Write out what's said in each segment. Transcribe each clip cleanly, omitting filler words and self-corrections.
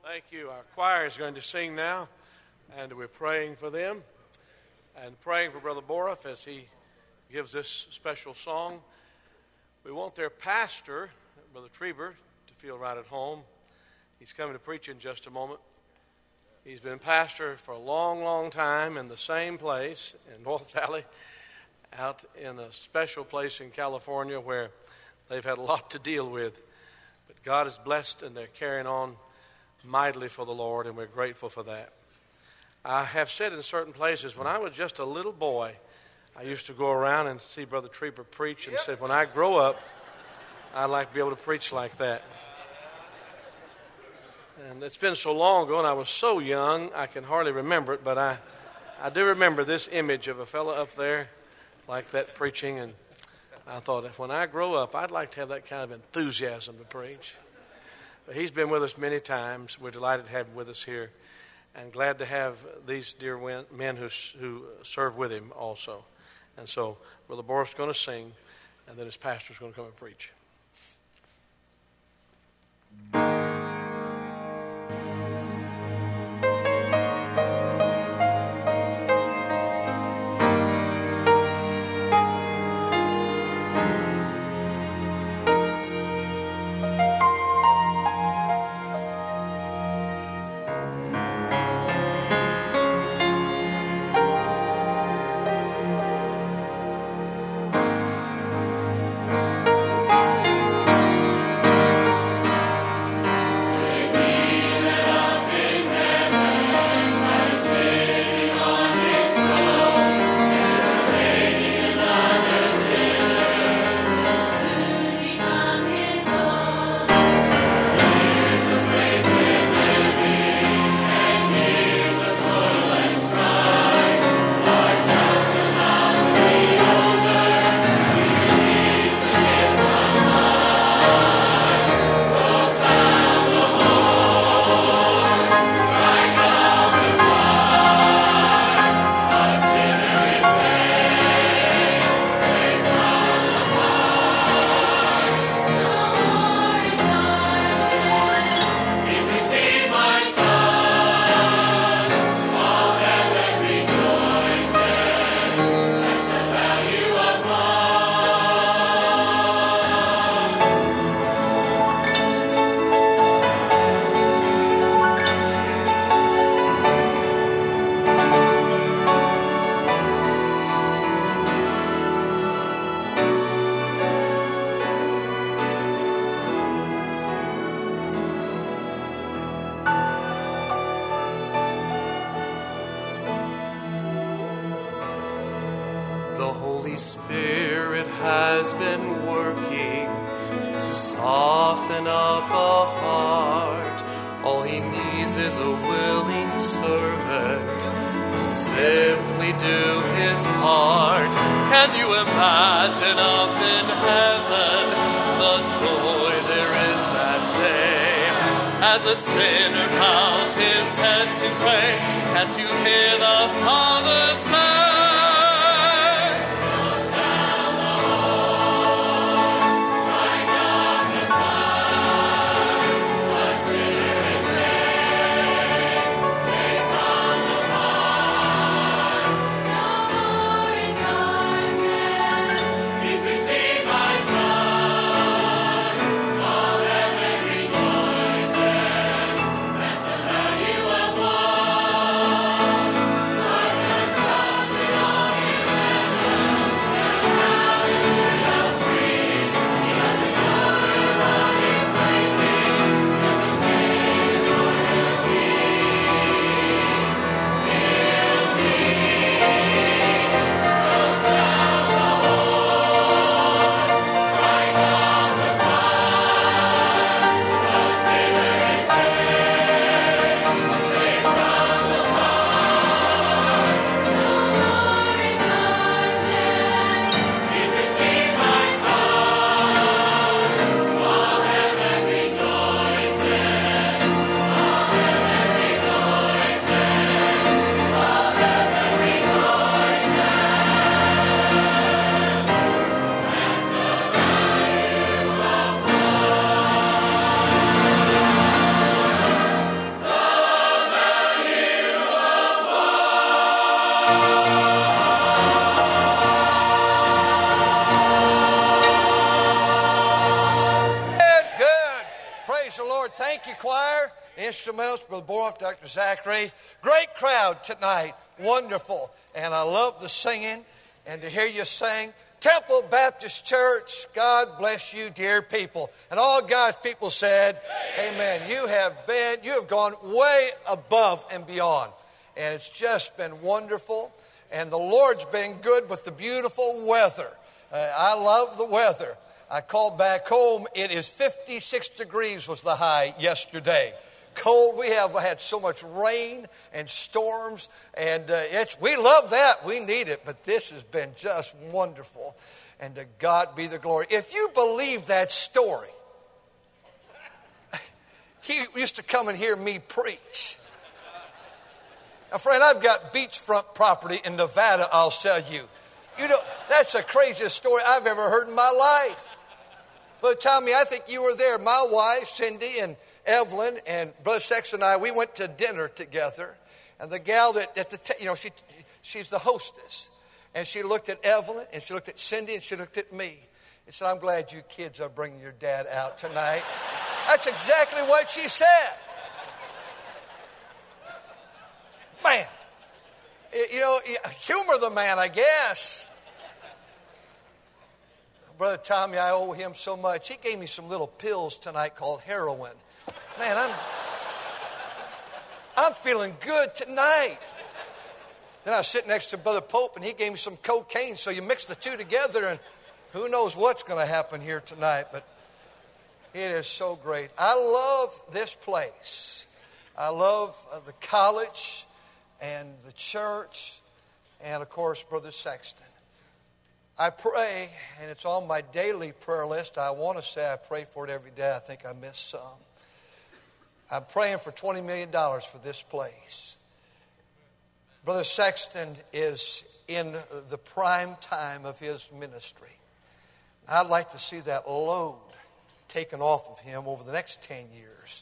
Thank you. Our choir is going to sing now, and we're praying for them and praying for Brother Boroff as he gives this special song. We want their pastor, Brother Trieber, to feel right at home. He's coming to preach in just a moment. He's been pastor for a long, long time in the same place in North Valley, out in a special place in California where they've had a lot to deal with. But God is blessed, and they're carrying on mightily for the Lord, and we're grateful for that. I have said in certain places, when I was just a little boy, I used to go around and see Brother Trieber preach and said, when I grow up, I'd like to be able to preach like that. And it's been so long ago, and I was so young, I can hardly remember it, but I do remember this image of a fellow up there like that preaching, and I thought, if when I grow up, I'd like to have that kind of enthusiasm to preach. But he's been with us many times. We're delighted to have him with us here, and glad to have these dear men who serve with him also. And so Brother Boroff's going to sing, and then his pastor's going to come and preach. choir, instrumentals, Brother Boroff, Dr. Zachary. Great crowd tonight. Wonderful. And I love the singing and to hear you sing. Temple Baptist Church, God bless you, dear people. And all God's people said, amen. You have gone way above and beyond. And it's just been wonderful. And the Lord's been good with the beautiful weather. I love the weather. I called back home. It is 56 degrees was the high yesterday. Cold. We have had so much rain and storms, and we love that. We need it, but this has been just wonderful, and to God be the glory. If you believe that story, he used to come and hear me preach. Now, friend, I've got beachfront property in Nevada, I'll tell you. That's the craziest story I've ever heard in my life. But Tommy, I think you were there. My wife, Cindy, and Evelyn and Brother Sexton and I, we went to dinner together. And the gal she's the hostess. And she looked at Evelyn, and she looked at Cindy, and she looked at me. And said, I'm glad you kids are bringing your dad out tonight. That's exactly what she said. Man, humor the man, I guess. Brother Tommy, I owe him so much. He gave me some little pills tonight called heroin. Man, I'm feeling good tonight. Then I was sitting next to Brother Pope, and he gave me some cocaine. So you mix the two together, and who knows what's going to happen here tonight. But it is so great. I love this place. I love the college and the church and, of course, Brother Sexton. I pray, and it's on my daily prayer list. I want to say I pray for it every day. I think I missed some. I'm praying for $20 million for this place. Brother Sexton is in the prime time of his ministry. I'd like to see that load taken off of him over the next 10 years.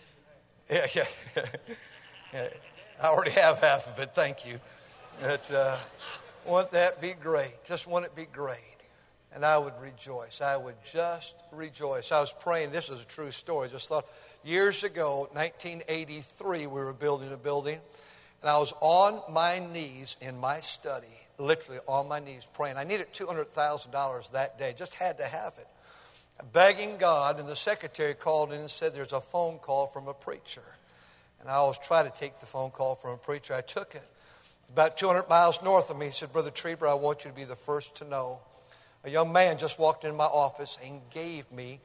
Yeah. I already have half of it, thank you. But wouldn't that be great? Just wouldn't it be great? And I would rejoice. I would just rejoice. I was praying, this is a true story. Just thought, years ago, 1983, we were building a building. And I was on my knees in my study, literally on my knees praying. I needed $200,000 that day. Just had to have it. Begging God, and the secretary called in and said, there's a phone call from a preacher. And I always try to take the phone call from a preacher. I took it. About 200 miles north of me, he said, Brother Trieber, I want you to be the first to know. A young man just walked into my office and gave me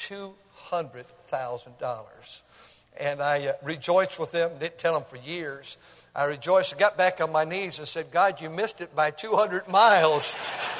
$200,000. And I rejoiced with them, didn't tell them for years. I rejoiced. I got back on my knees and said, God, you missed it by 200 miles.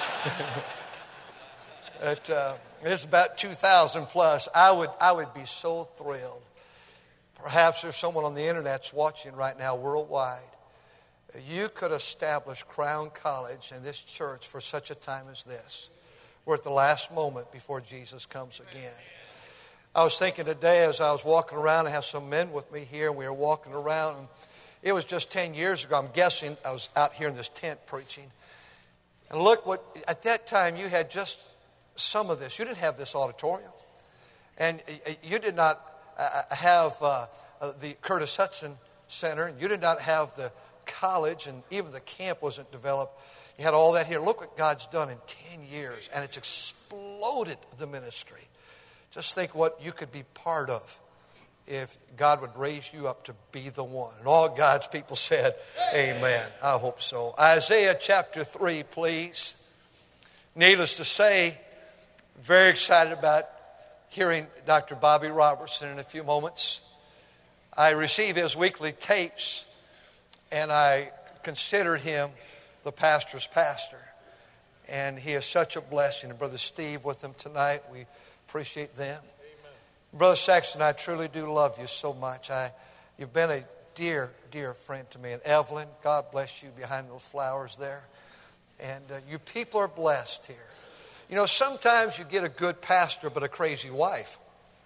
It's about 2,000 plus. I would be so thrilled. Perhaps there's someone on the internet's watching right now worldwide. You could establish Crown College and this church for such a time as this. We're at the last moment before Jesus comes again. I was thinking today as I was walking around, I have some men with me here, and we were walking around. And it was just 10 years ago, I'm guessing, I was out here in this tent preaching. And look what, at that time, you had just some of this. You didn't have this auditorium. And you did not have the Curtis Hudson Center, and you did not have the college, and even the camp wasn't developed. You had all that here. Look what God's done in 10 years, and it's exploded the ministry. Just think what you could be part of if God would raise you up to be the one. And all God's people said, amen. I hope so. Isaiah chapter 3, please. Needless to say, very excited about hearing Dr. Bobby Robertson in a few moments. I receive his weekly tapes, and I considered him the pastor's pastor. And he is such a blessing. And Brother Steve with him tonight, we appreciate them. Amen. Brother Saxon, I truly do love you so much. You've been a dear, dear friend to me. And Evelyn, God bless you behind those flowers there. And you people are blessed here. You know, sometimes you get a good pastor but a crazy wife.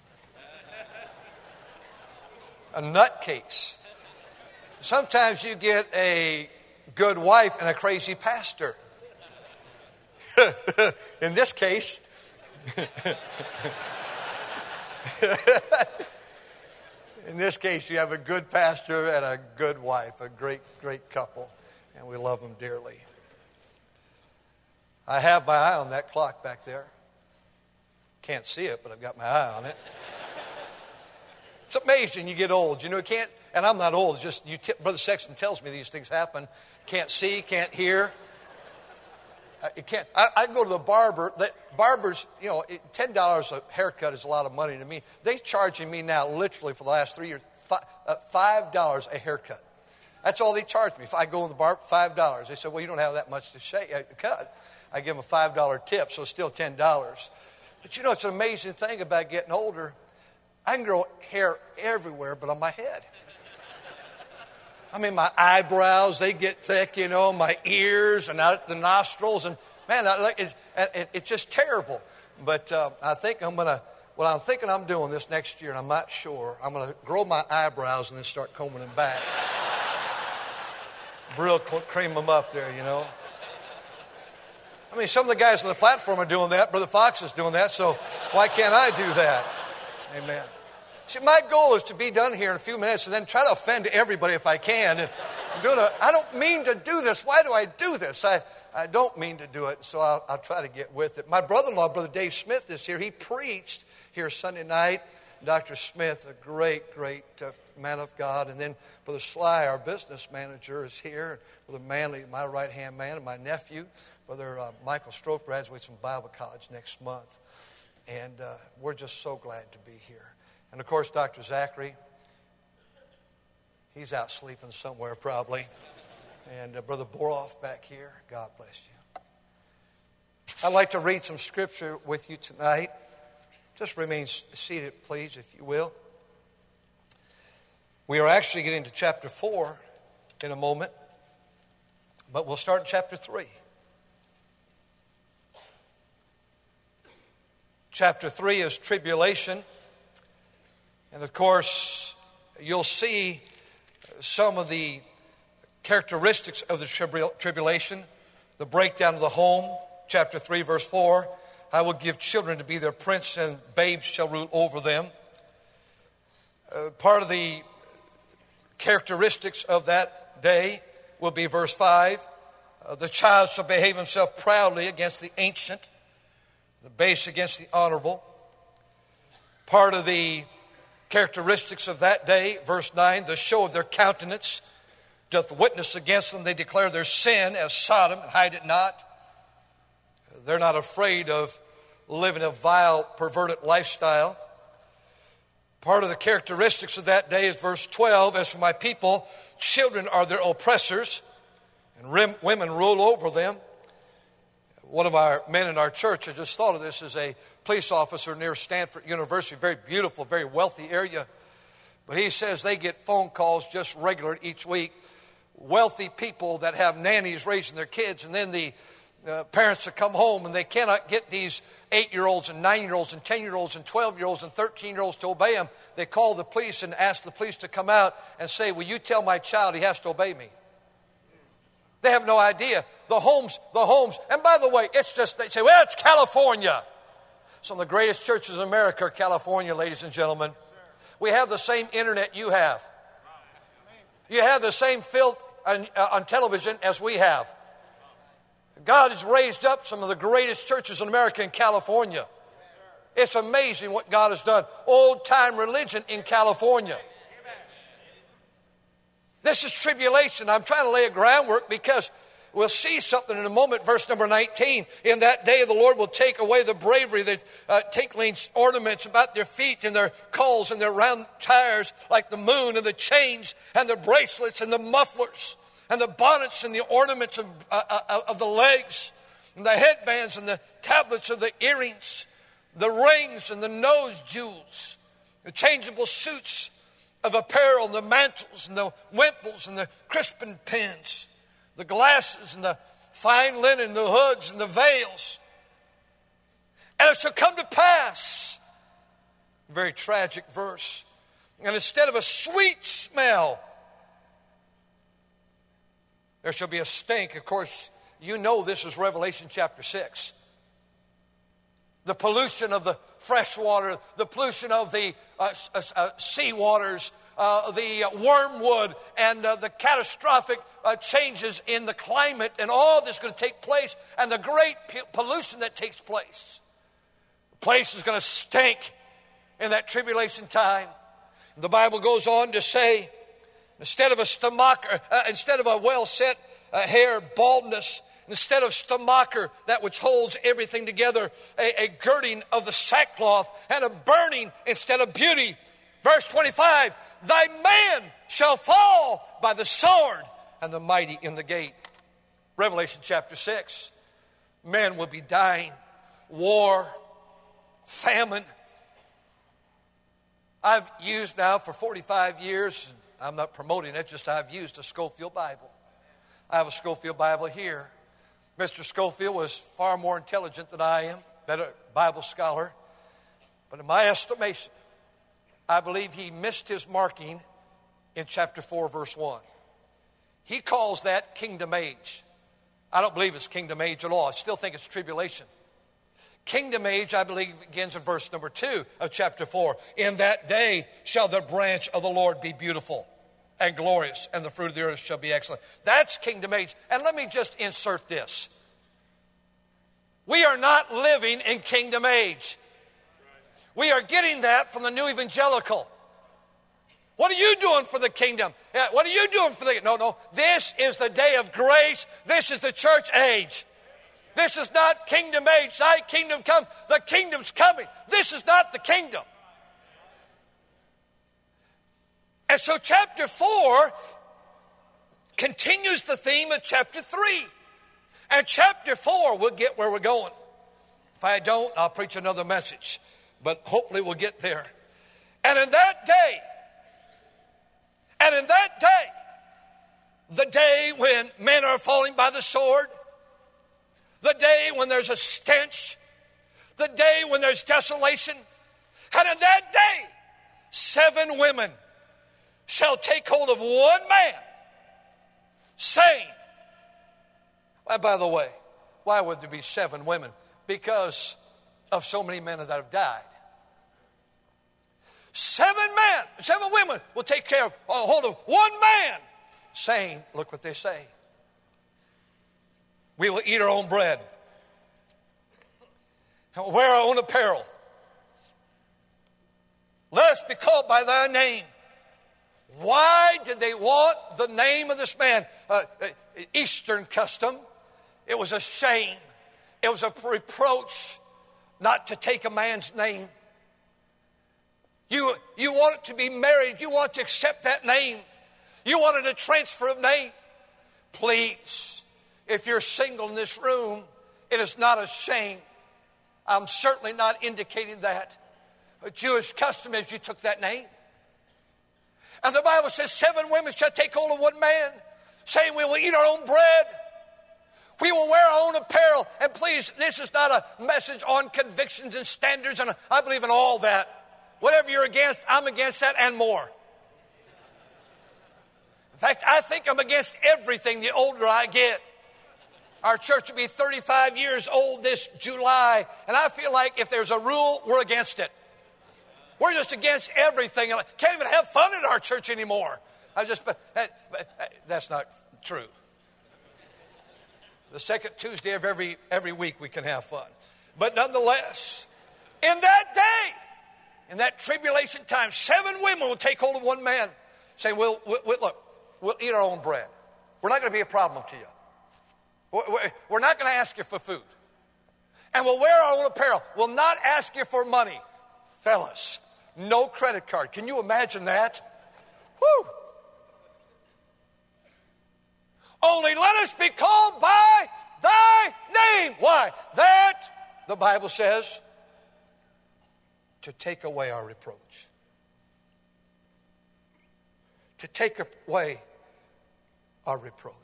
A nutcase. Sometimes you get a good wife and a crazy pastor. In this case, In this case, you have a good pastor and a good wife, a great, great couple, and we love them dearly. I have my eye on that clock back there. Can't see it, but I've got my eye on it. It's amazing you get old. You know, can't, and I'm not old, just Brother Sexton tells me these things happen. Can't see, can't hear. You can't. I go to the barber. Barbers, you know, $10 a haircut is a lot of money to me. They're charging me now, literally for the last 3 years, $5 a haircut. That's all they charge me. If I go in the barber, $5. They said, well, you don't have that much to cut. I give them a $5 tip, so it's still $10. But you know, it's an amazing thing about getting older. I can grow hair everywhere but on my head. I mean, my eyebrows, they get thick, you know, my ears and out the nostrils. And, man, it's just terrible. But I think what I'm thinking I'm doing this next year, and I'm not sure, I'm going to grow my eyebrows and then start combing them back. Brill cream them up there, you know. I mean, some of the guys on the platform are doing that. Brother Fox is doing that, so why can't I do that? Amen. See, my goal is to be done here in a few minutes and then try to offend everybody if I can. And I don't mean to do this. Why do I do this? I don't mean to do it, so I'll try to get with it. My brother-in-law, Brother Dave Smith, is here. He preached here Sunday night. Dr. Smith, a great, great man of God. And then Brother Sly, our business manager, is here. Brother Manley, my right-hand man, and my nephew. Brother Michael Stroke graduates from Bible college next month. And we're just so glad to be here. And, of course, Dr. Zachary, he's out sleeping somewhere probably. And Brother Boroff back here, God bless you. I'd like to read some scripture with you tonight. Just remain seated, please, if you will. We are actually getting to chapter 4 in a moment, but we'll start in chapter 3. Chapter 3 is tribulation. And of course, you'll see some of the characteristics of the tribulation, the breakdown of the home. Chapter 3, verse 4, I will give children to be their prince, and babes shall rule over them. Part of the characteristics of that day will be verse 5. The child shall behave himself proudly against the ancient, the base against the honorable. Part of the characteristics of that day, verse 9, the show of their countenance doth witness against them. They declare their sin as Sodom and hide it not. They're not afraid of living a vile, perverted lifestyle. Part of the characteristics of that day is verse 12, as for my people, children are their oppressors, and women rule over them. One of our men in our church, I just thought of this, is a police officer near Stanford University, very beautiful, very wealthy area. But he says they get phone calls just regular each week. Wealthy people that have nannies raising their kids, and then the parents that come home and they cannot get these 8-year-olds and 9-year-olds and 10-year-olds and 12-year-olds and 13-year-olds to obey them. They call the police and ask the police to come out and say, will you tell my child he has to obey me? They have no idea. The homes. And by the way, it's just, they say, well, it's California. Some of the greatest churches in America are California, ladies and gentlemen. We have the same internet you have. You have the same filth on television as we have. God has raised up some of the greatest churches in America in California. It's amazing what God has done. Old-time religion in California. This is tribulation. I'm trying to lay a groundwork because we'll see something in a moment. Verse number 19. In that day the Lord will take away the bravery, the tinkling ornaments about their feet and their culls and their round tires like the moon, and the chains and the bracelets and the mufflers and the bonnets and the ornaments of the legs and the headbands and the tablets of the earrings, the rings and the nose jewels, the changeable suits of apparel and the mantles and the wimples and the crispin pins, the glasses and the fine linen, the hoods and the veils. And it shall come to pass, very tragic verse, and instead of a sweet smell, there shall be a stink. Of course, you know this is Revelation chapter 6. The pollution of the fresh water, the pollution of the sea waters, the wormwood, and the catastrophic changes in the climate, and all that's going to take place, and the great pollution that takes place. The place is going to stink in that tribulation time. The Bible goes on to say, instead of a well-set hair, baldness, instead of stomacher, that which holds everything together, a girding of the sackcloth, and a burning instead of beauty. Verse 25, thy man shall fall by the sword, and the mighty in the gate. Revelation chapter 6, men will be dying, war, famine. I've used now for 45 years, I'm not promoting it, just I've used a Scofield Bible. I have a Scofield Bible here. Mr. Scofield was far more intelligent than I am, better Bible scholar. But in my estimation, I believe he missed his marking in chapter 4, verse 1. He calls that kingdom age. I don't believe it's kingdom age at all. I still think it's tribulation. Kingdom age, I believe, begins in verse number 2 of chapter 4. In that day shall the branch of the Lord be beautiful and glorious, and the fruit of the earth shall be excellent. That's kingdom age. And let me just insert this. We are not living in kingdom age. We are getting that from the New Evangelical. What are you doing for the kingdom? What are you doing for the... No. This is the day of grace. This is the church age. This is not kingdom age. Thy kingdom come. The kingdom's coming. This is not the kingdom. And so chapter 4 continues the theme of chapter 3. And chapter 4, we'll get where we're going. If I don't, I'll preach another message. But hopefully we'll get there. And in that day, the day when men are falling by the sword, the day when there's a stench, the day when there's desolation, and in that day, 7 women shall take hold of one man, saying, by the way, why would there be 7 women? Because of so many men that have died. 7 women will take hold of one man, saying, look what they say. We will eat our own bread, and wear our own apparel. Let us be called by thy name. Why did they want the name of this man? Eastern custom. It was a shame. It was a reproach not to take a man's name. You wanted to be married. You want to accept that name. You wanted a transfer of name. Please, if you're single in this room, it is not a shame. I'm certainly not indicating that. A Jewish custom is you took that name. And the Bible says 7 women shall take hold of one man, saying we will eat our own bread. We will wear our own apparel. And please, this is not a message on convictions and standards, and I believe in all that. Whatever you're against, I'm against that and more. In fact, I think I'm against everything the older I get. Our church will be 35 years old this July, and I feel like if there's a rule, we're against it. We're just against everything. Can't even have fun in our church anymore. That's not true. The second Tuesday of every week we can have fun. But nonetheless, in that day, in that tribulation time, 7 women will take hold of one man, saying, look, we'll eat our own bread. We're not going to be a problem to you. We're not going to ask you for food. And we'll wear our own apparel. We'll not ask you for money. Fellas, no credit card. Can you imagine that? Whew. Only let us be called by thy name. Why? That, the Bible says, to take away our reproach. To take away our reproach.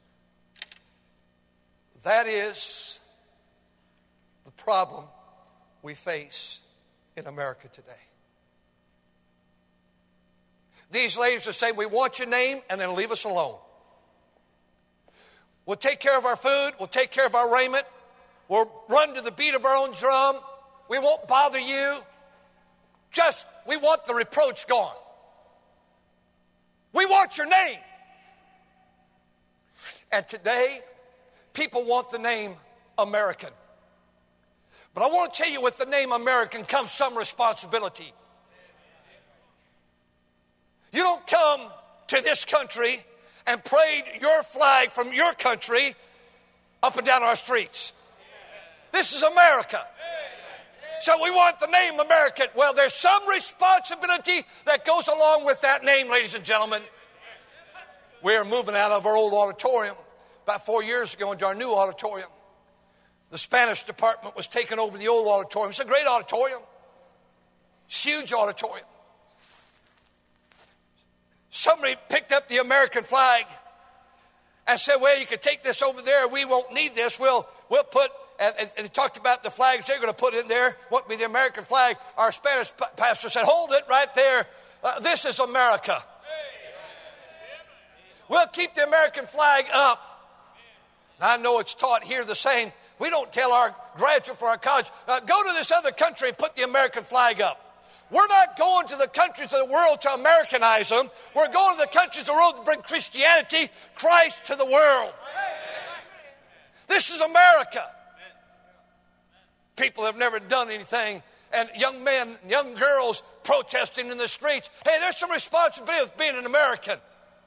That is the problem we face in America today. These ladies are saying, we want your name, and then leave us alone. We'll take care of our food. We'll take care of our raiment. We'll run to the beat of our own drum. We won't bother you. Just, we want the reproach gone. We want your name. And today, people want the name American. But I want to tell you, with the name American comes some responsibility. You don't come to this country and parade your flag from your country up and down our streets. This is America. So we want the name American. Well, there's some responsibility that goes along with that name, ladies and gentlemen. We're moving out of our old auditorium about 4 years ago into our new auditorium. The Spanish department was taking over the old auditorium. It's a great auditorium. It's a huge auditorium. Somebody picked up the American flag and said, well, you can take this over there. We won't need this. We'll put, and they talked about the flags they're going to put in there. What would be the American flag? Our Spanish pastor said, hold it right there. This is America. We'll keep the American flag up. Now, I know it's taught here the same. We don't tell our graduates for our college, go to this other country and put the American flag up. We're not going to the countries of the world to Americanize them. We're going to the countries of the world to bring Christianity, Christ to the world. This is America. People have never done anything, and young men, young girls protesting in the streets. Hey, there's some responsibility with being an American.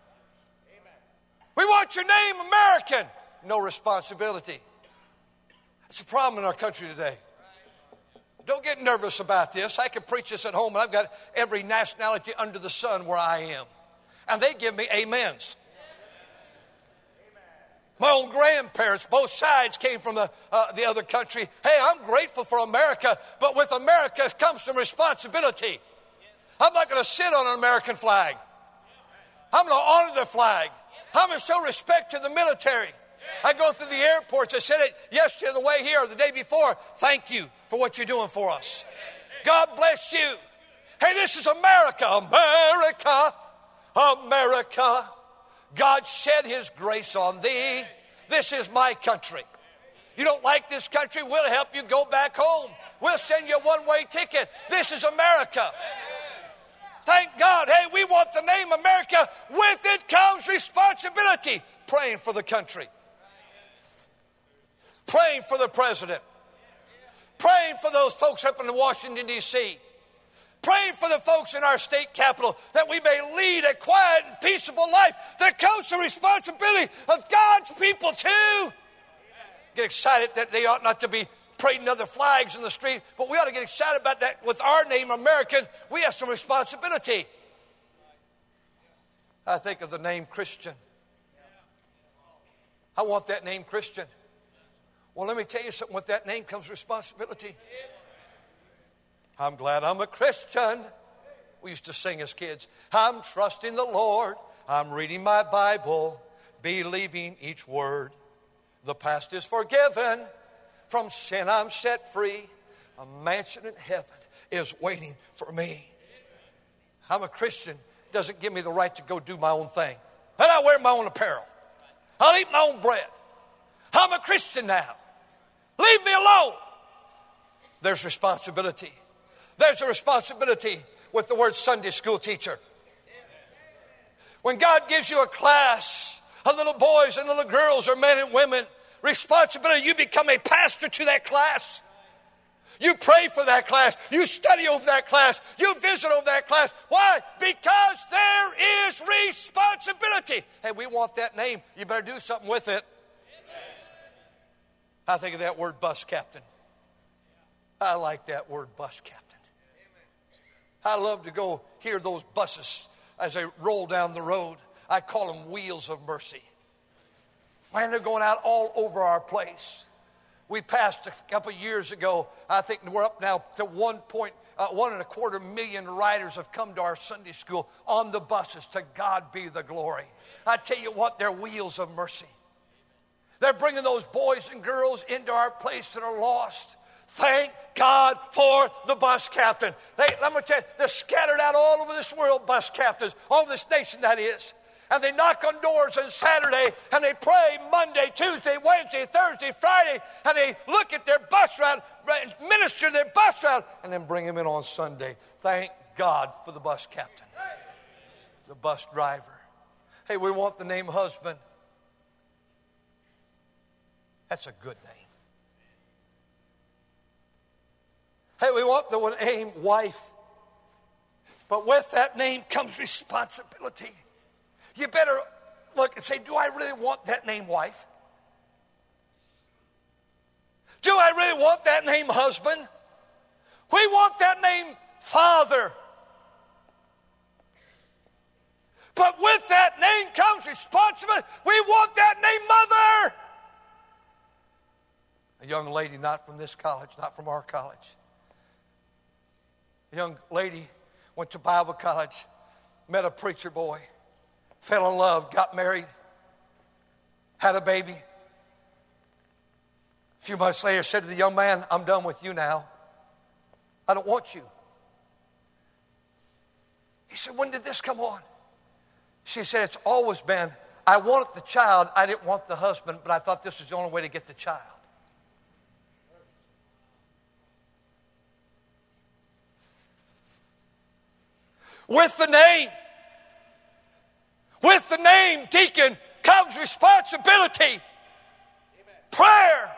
We want your name American. No responsibility. That's a problem in our country today. Don't get nervous about this. I can preach this at home, and I've got every nationality under the sun where I am. And they give me amens. My own grandparents, both sides, came from the other country. Hey, I'm grateful for America, but with America comes some responsibility. I'm not going to sit on an American flag. I'm going to honor the flag. I'm going to show respect to the military. I go through the airports. I said it yesterday on the way here or the day before. Thank you for what you're doing for us. God bless you. Hey, this is America. America. America. God shed his grace on thee. This is my country. You don't like this country? We'll help you go back home. We'll send you a one-way ticket. This is America. Thank God. Hey, we want the name America. With it comes responsibility. Praying for the country. Praying for the president. Praying for those folks up in Washington, D.C. Praying for the folks in our state capital that we may lead a quiet and peaceable life. There comes the responsibility of God's people too. Get excited that they ought not to be parading other flags in the street, but we ought to get excited about that. With our name, American, we have some responsibility. I think of the name Christian. I want that name Christian. Well, let me tell you something. With that name comes responsibility. I'm glad I'm a Christian. We used to sing as kids. I'm trusting the Lord. I'm reading my Bible, believing each word. The past is forgiven. From sin I'm set free. A mansion in heaven is waiting for me. I'm a Christian. Doesn't give me the right to go do my own thing. But I wear my own apparel. I'll eat my own bread. I'm a Christian now. Leave me alone. There's responsibility. There's a responsibility with the word Sunday school teacher. When God gives you a class of little boys and little girls or men and women, responsibility, you become a pastor to that class. You pray for that class. You study over that class. You visit over that class. Why? Because there is responsibility. Hey, we want that name. You better do something with it. I think of that word bus captain. I like that word bus captain. I love to go hear those buses as they roll down the road. I call them wheels of mercy. Man, they're going out all over our place. We passed a couple of years ago, I think we're up now to 1.25 million riders have come to our Sunday school on the buses. To God be the glory. I tell you what, they're wheels of mercy. They're bringing those boys and girls into our place that are lost. Thank God for the bus captain. Let me tell you, they're scattered out all over this world, bus captains, all over this nation that is. and they knock on doors on Saturday, and they pray Monday, Tuesday, Wednesday, Thursday, Friday, and they look at their bus route, minister their bus route, and then bring them in on Sunday. Thank God for the bus captain, the bus driver. Hey, we want the name husband. That's a good name. Hey, we want the name wife. But with that name comes responsibility. You better look and say, do I really want that name wife? Do I really want that name husband? We want that name father. But with that name comes responsibility. We want that name mother. A young lady, not from this college, not from our college. A young lady went to Bible college, met a preacher boy, fell in love, got married, had a baby. A few months later, said to the young man, I'm done with you now. I don't want you. He said, when did this come on? She said, it's always been, I wanted the child, I didn't want the husband, but I thought this was the only way to get the child. With the name deacon comes responsibility, amen. Prayer,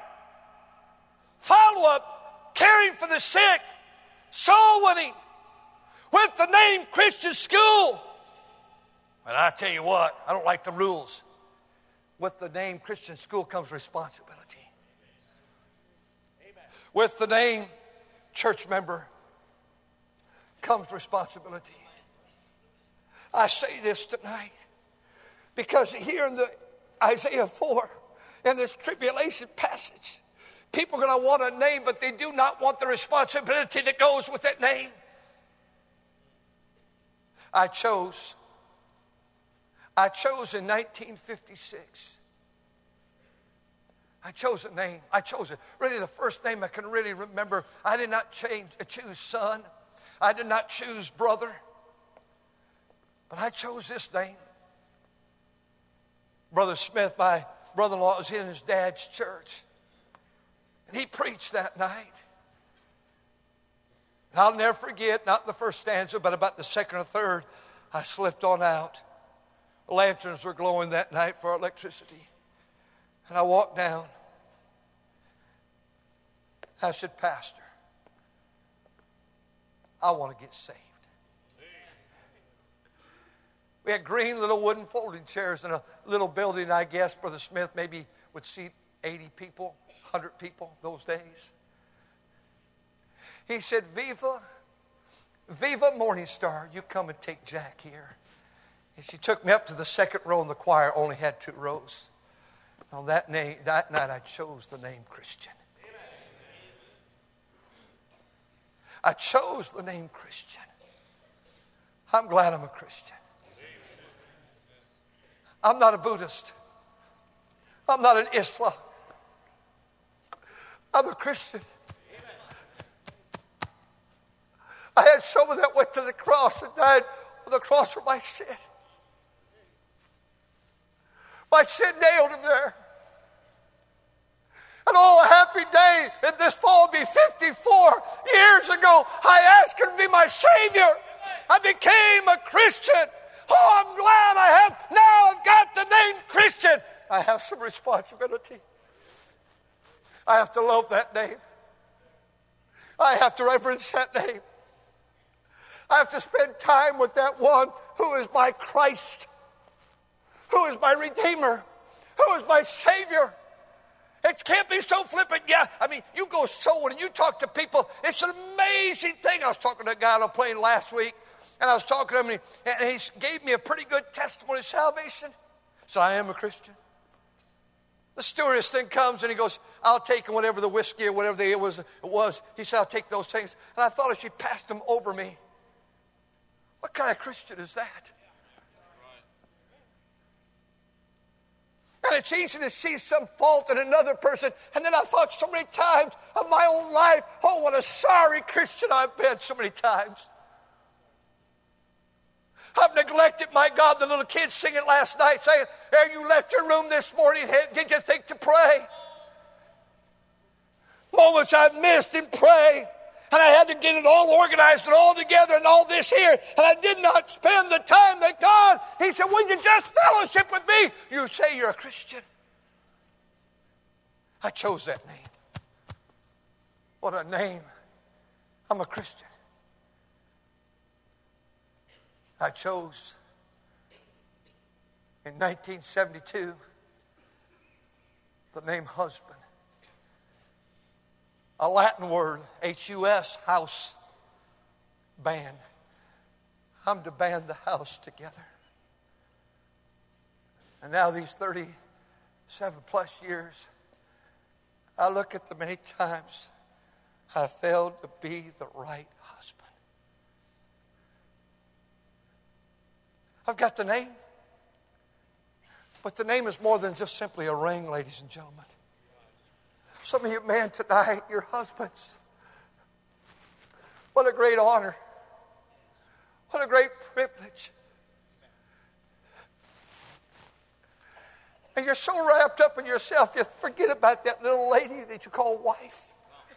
follow-up, caring for the sick, soul winning. With the name Christian school. And I tell you what, I don't like the rules. With the name Christian school comes responsibility. Amen. With the name church member comes responsibility. I say this tonight because here in the Isaiah 4, in this tribulation passage, people are going to want a name, but they do not want the responsibility that goes with that name. I chose in 1956. I chose a name. I chose it. Really, the first name I can really remember. I did not choose son. I did not choose brother. But I chose this name. Brother Smith, my brother-in-law, was in his dad's church. And he preached that night. And I'll never forget, not the first stanza, but about the second or third, I slipped on out. The lanterns were glowing that night for electricity. And I walked down. I said, Pastor, I want to get saved. We had green little wooden folding chairs in a little building, I guess Brother Smith maybe would seat 80 people, 100 people those days. He said, Viva Morningstar, you come and take Jack here. And she took me up to the second row, and the choir only had 2 rows. On that night, I chose the name Christian. I chose the name Christian. I'm glad I'm a Christian. I'm not a Buddhist. I'm not an Islam. I'm a Christian. I had someone that went to the cross and died on the cross for my sin. My sin nailed him there. And oh, a happy day. And this fall will be 54 years ago. I asked him to be my Savior. I became a Christian. Oh, I'm glad I've got the name Christian. I have some responsibility. I have to love that name. I have to reverence that name. I have to spend time with that one who is my Christ, who is my Redeemer, who is my Savior. It can't be so flippant. Yeah, I mean, you go sowing and you talk to people. It's an amazing thing. I was talking to a guy on a plane last week, and I was talking to him, and he gave me a pretty good testimony of salvation. So I am a Christian. The stewardess then comes, and he goes, I'll take whatever the whiskey or whatever it was. He said, I'll take those things. And I thought if she passed them over me, what kind of Christian is that? And it's easy to see some fault in another person. And then I thought so many times of my own life, oh, what a sorry Christian I've been so many times. I've neglected, my God, the little kids singing last night saying, "Ere you left your room this morning, did you think to pray?" Moments I've missed in praying. And I had to get it all organized and all together and all this here. And I did not spend the time that God, He said, "Would you just fellowship with me?" You say you're a Christian. I chose that name. What a name. I'm a Christian. I chose in 1972 the name husband. A Latin word, H-U-S, house, band. I'm to band the house together. And now these 37 plus years, I look at the many times I failed to be the right husband. I've got the name. But the name is more than just simply a ring, ladies and gentlemen. Some of you men tonight, your husbands. What a great honor. What a great privilege. And you're so wrapped up in yourself, you forget about that little lady that you call wife.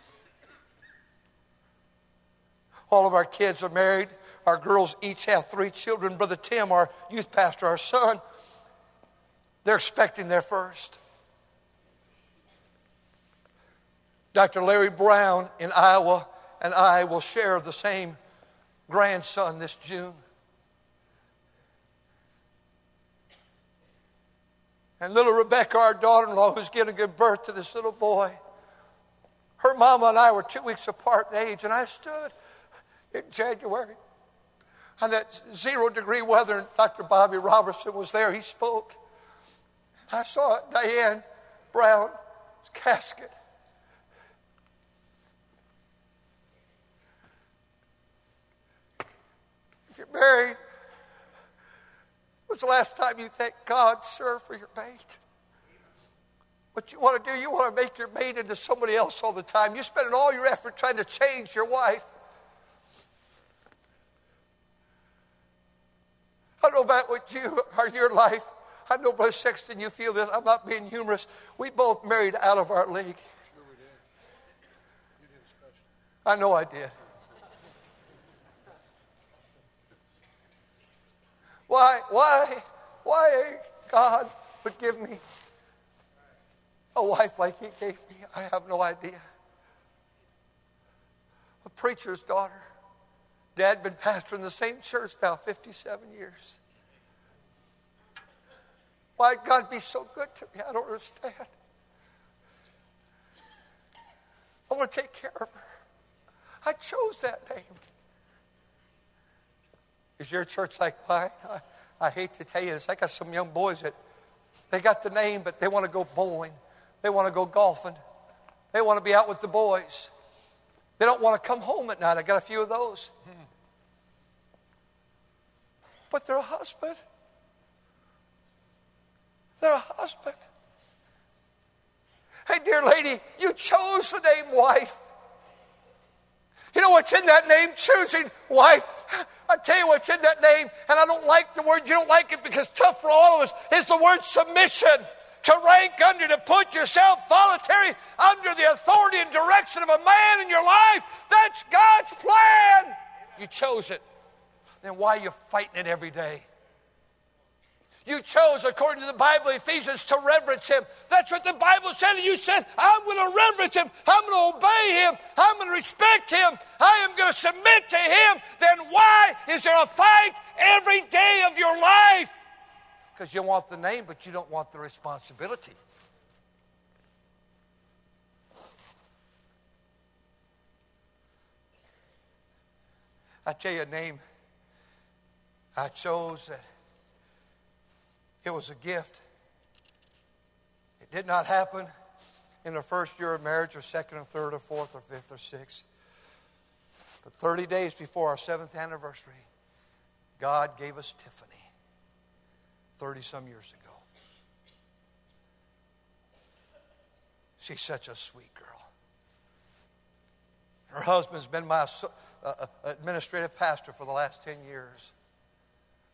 All of our kids are married. Our girls each have 3 children. Brother Tim, our youth pastor, our son, they're expecting their first. Dr. Larry Brown in Iowa and I will share the same grandson this June. And little Rebecca, our daughter-in-law, who's going to give birth to this little boy, her mama and I were 2 weeks apart in age, and I stood in January on that 0-degree weather, and Dr. Bobby Robertson was there. He spoke. I saw Diane Brown's casket. If you're married, when's the last time you thanked God, sir, for your mate? What you want to do, you want to make your mate into somebody else all the time. You're spending all your effort trying to change your wife. I don't know about what you or your life. I know, Brother Sexton, you feel this. I'm not being humorous. We both married out of our league. Sure we did. You did especially. I know I did. Why God would give me a wife like He gave me, I have no idea. A preacher's daughter. Dad been pastoring the same church now 57 years. Why God be so good to me? I don't understand. I want to take care of her. I chose that name. Is your church like mine? I hate to tell you this. I got some young boys that they got the name, but they want to go bowling. They want to go golfing. They want to be out with the boys. They don't want to come home at night. I got a few of those. But they're a husband. They're a husband. Hey, dear lady, you chose the name wife. You know what's in that name? Choosing wife. I tell you what's in that name, and I don't like the word. You don't like it because tough for all of us is the word submission. To rank under, to put yourself voluntary under the authority and direction of a man in your life. That's God's plan. You chose it. Then why are you fighting it every day? You chose, according to the Bible, Ephesians, to reverence Him. That's what the Bible said. And you said, I'm going to reverence Him. I'm going to obey Him. I'm going to respect Him. I am going to submit to Him. Then why is there a fight every day of your life? Because you want the name, but you don't want the responsibility. I tell you a name I chose that it was a gift. It did not happen in the first year of marriage or second or third or fourth or fifth or sixth. But 30 days before our 7th anniversary, God gave us Tiffany 30-some years ago. She's such a sweet girl. Her husband's been my administrative pastor for the last 10 years.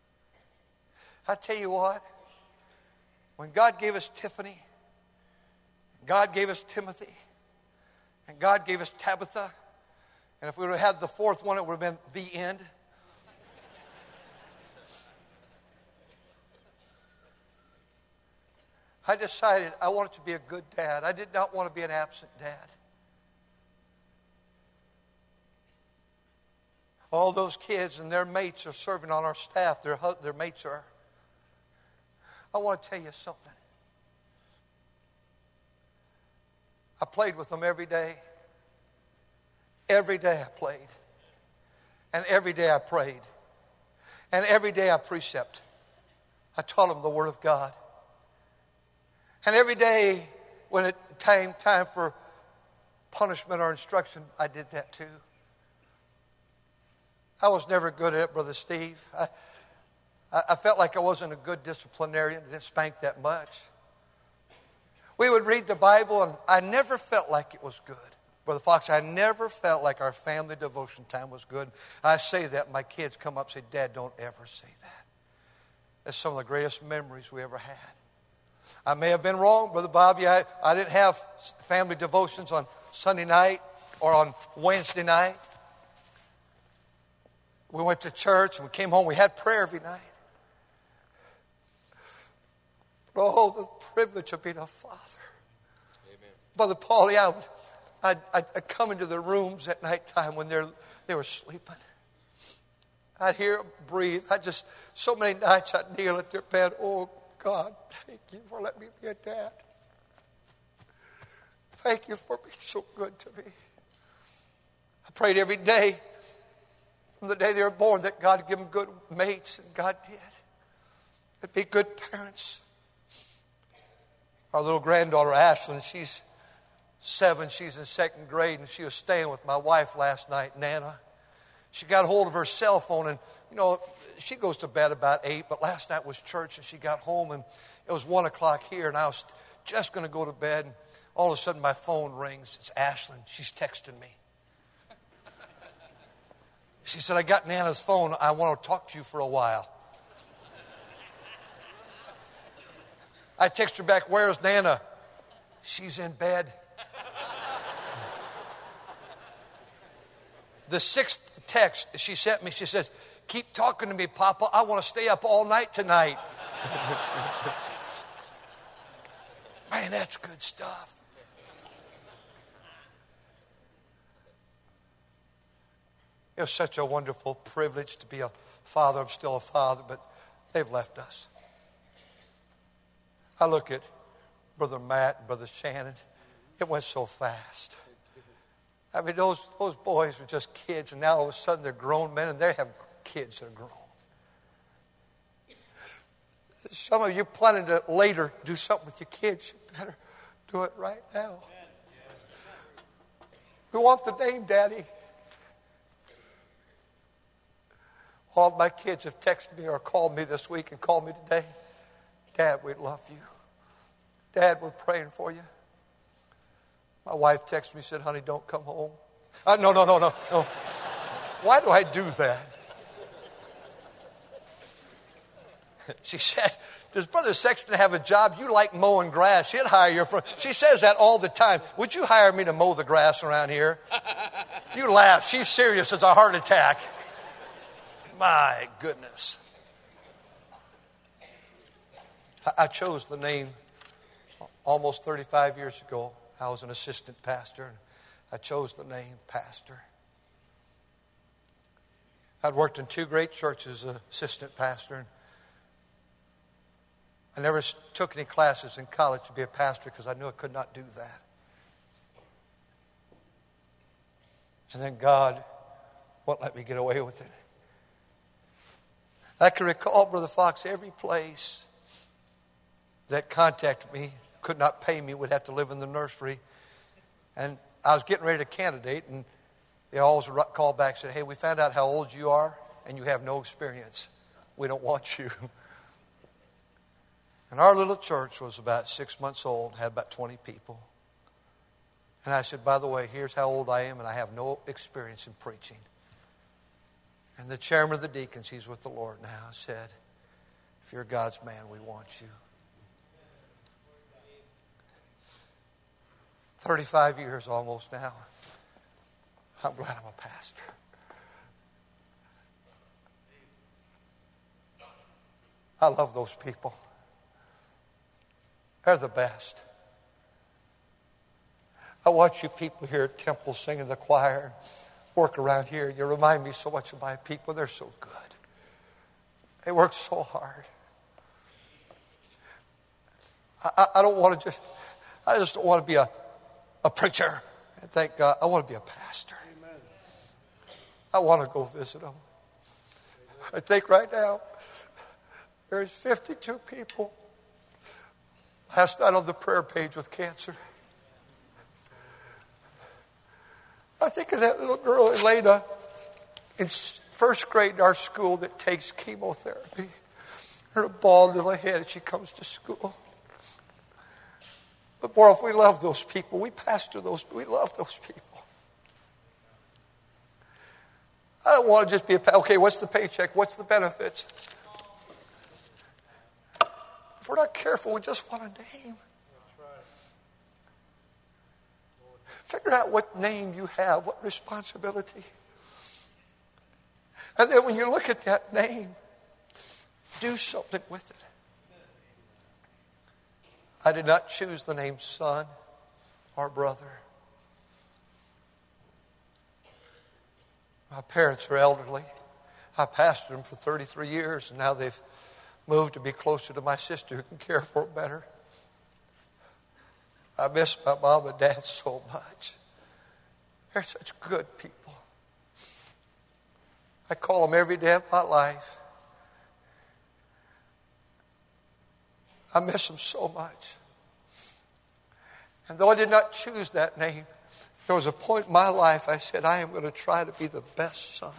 I tell you what, when God gave us Tiffany, God gave us Timothy, and God gave us Tabitha, and if we would have had the fourth one, it would have been the end. I decided I wanted to be a good dad. I did not want to be an absent dad. All those kids and their mates are serving on our staff. Their mates are. I want to tell you something. I played with them every day. Every day I played. And every day I prayed. And every day I precept. I taught them the Word of God. And every day when it came time for punishment or instruction, I did that too. I was never good at it, Brother Steve. I felt like I wasn't a good disciplinarian. I didn't spank that much. We would read the Bible, and I never felt like it was good. Brother Fox, I never felt like our family devotion time was good. I say that, and my kids come up and say, Dad, don't ever say that. That's some of the greatest memories we ever had. I may have been wrong, Brother Bobby. I didn't have family devotions on Sunday night or on Wednesday night. We went to church and we came home. We had prayer every night. Oh, the privilege of being a father. Amen. Brother Paulie, I'd come into the rooms at nighttime when they were sleeping. I'd hear them breathe. So many nights I'd kneel at their bed. Oh, God, thank you for letting me be a dad. Thank you for being so good to me. I prayed every day from the day they were born that God would give them good mates, and God did. They'd be good parents. Our little granddaughter, Ashlyn, she's 7. She's in 2nd grade, and she was staying with my wife last night, Nana. She got hold of her cell phone, and, she goes to bed about 8, but last night was church, and she got home, and it was 1 o'clock here, and I was just going to go to bed, and all of a sudden my phone rings. It's Ashlyn. She's texting me. She said, I got Nana's phone. I want to talk to you for a while. I text her back, where's Nana? She's in bed. The 6th text she sent me, she says, keep talking to me, Papa. I want to stay up all night tonight. Man, that's good stuff. It was such a wonderful privilege to be a father. I'm still a father, but they've left us. I look at Brother Matt and Brother Shannon. It went so fast. I mean, those boys were just kids, and now all of a sudden they're grown men, and they have kids that are grown. Some of you planning to later do something with your kids. You better do it right now. We want the name, Daddy. All of my kids have texted me or called me this week and called me today. Dad, we love you. Dad, we're praying for you. My wife texted me, said, honey, don't come home. No. Why do I do that? She said, does Brother Sexton have a job? You like mowing grass. He'd hire you. She says that all the time. Would you hire me to mow the grass around here? You laugh. She's serious. It's a heart attack. My goodness. I chose the name almost 35 years ago. I was an assistant pastor, and I chose the name pastor. I'd worked in 2 great churches as an assistant pastor, and I never took any classes in college to be a pastor because I knew I could not do that. And then God won't let me get away with it. I can recall, Brother Fox, every place that contacted me, could not pay me, would have to live in the nursery. And I was getting ready to candidate, and they always would call back and say, hey, we found out how old you are, and you have no experience. We don't want you. And our little church was about 6 months old, had about 20 people. And I said, by the way, here's how old I am, and I have no experience in preaching. And the chairman of the deacons, he's with the Lord now, said, If you're God's man, we want you. 35 years almost now. I'm glad I'm a pastor. I love those people. They're the best. I watch you people here at Temple singing the choir, work around here. You remind me so much of my people. They're so good. They work so hard. I don't want to I just don't want to be a preacher. And thank God, I want to be a pastor. Amen. I want to go visit them. I think right now, there's 52 people last night on the prayer page with cancer. I think of that little girl, Elena, in first grade in our school that takes chemotherapy. Her bald little head and she comes to school. But boy, if we love those people, we pastor those, we love those people. I don't want to just be okay, what's the paycheck? What's the benefits? If we're not careful, we just want a name. Figure out what name you have, what responsibility. And then when you look at that name, do something with it. I did not choose the name son or brother. My parents are elderly. I pastored them for 33 years, and now they've moved to be closer to my sister who can care for them better. I miss my mom and dad so much. They're such good people. I call them every day of my life. I miss them so much. And though I did not choose that name, there was a point in my life I said, I am going to try to be the best son.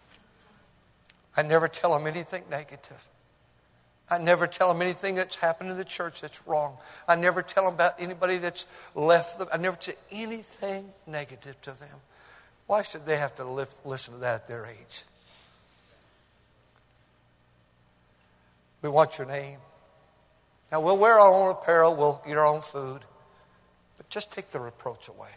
I never tell them anything negative. I never tell them anything that's happened in the church that's wrong. I never tell them about anybody that's left them. I never tell anything negative to them. Why should they have to listen to that at their age? We want your name. Now, we'll wear our own apparel. We'll eat our own food. But just take the reproach away.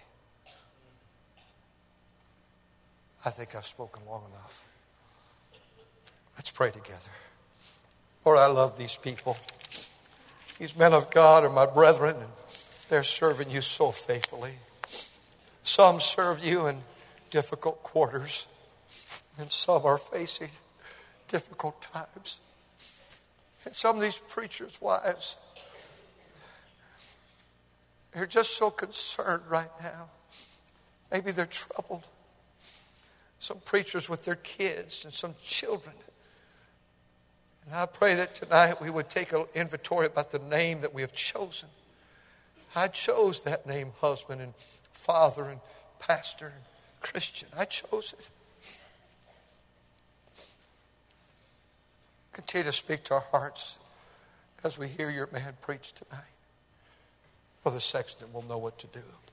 I think I've spoken long enough. Let's pray together. Lord, I love these people. These men of God are my brethren, and they're serving you so faithfully. Some serve you in difficult quarters, and some are facing difficult times. And some of these preachers' wives, they're just so concerned right now. Maybe they're troubled. Some preachers with their kids and some children. And I pray that tonight we would take an inventory about the name that we have chosen. I chose that name, husband and father and pastor and Christian. I chose it. Continue to speak to our hearts as we hear your man preach tonight. Brother Sexton will know what to do.